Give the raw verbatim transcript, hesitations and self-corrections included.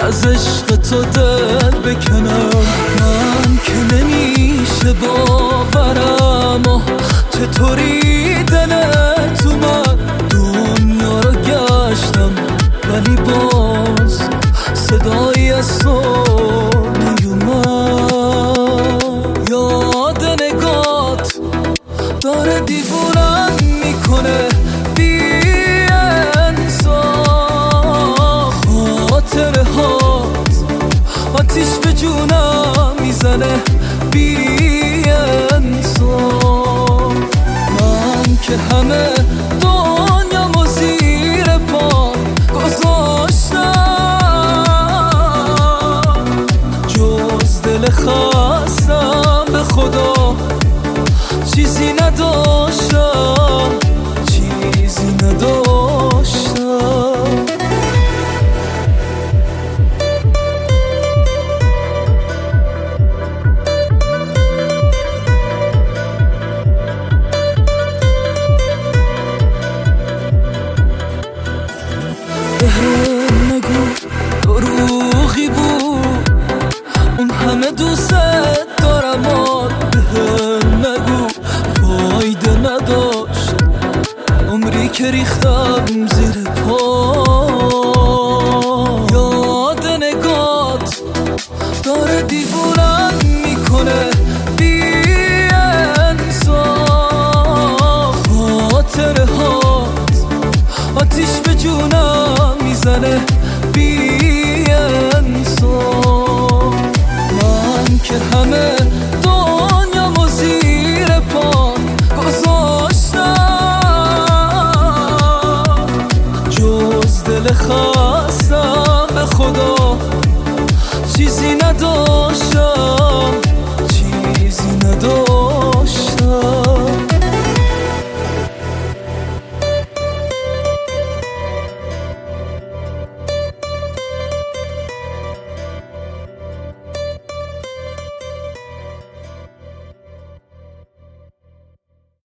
از عشق تو دل بکنم. من که نمیشه باورم و چطوری دلت اومد. دنیا رو گشتم ولی باز صدایی از تو نیومد. یاد نگات داره دیوونم میکنه بی انصاف. خاطره هات آتیش به جونم میزنه بی انصاف. من که همه دنیامو زیر پا گذاشتم، جز دل خستم به خدا چیزی نداشتم، چیزی نداشتم. بهم نگو دروغی بود اون همه دوست دارم. بهم نگو فایده نداشت عمری که ریختم زیر پا. یاد نگات داره دیوونم میکنه بی انصاف. خاطره هات آتیش به جونم میزنه بی انصاف. من که همه دنیامو زیر پا گذاشتم، جز دل خستم به خدا چیزی نداشتم.